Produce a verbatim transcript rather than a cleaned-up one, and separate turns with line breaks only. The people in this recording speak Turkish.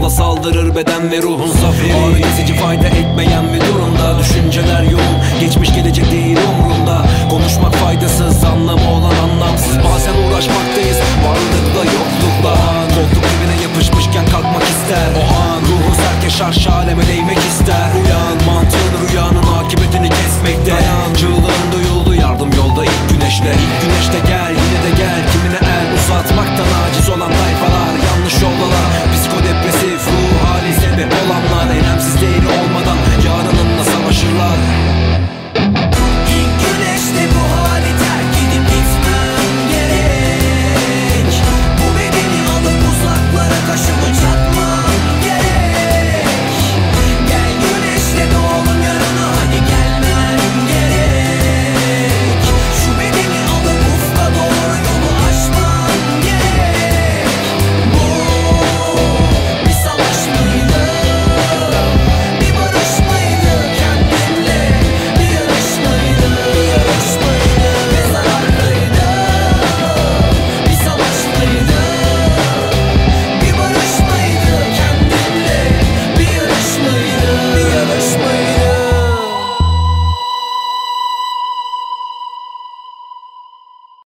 Sana saldırır beden ve ruhun zaferi. Ağrı kesici fayda etmeyen bir durumda. Düşünceler yoğun, geçmiş gelecek değil umrunda. Konuşmak faydasız, anlamı olan anlamsız. Bazen uğraşmaktayız varlıkla yoklukla. Koltuk dibine yapışmışken kalkmak ister o an. Ruhun serkeşar şarj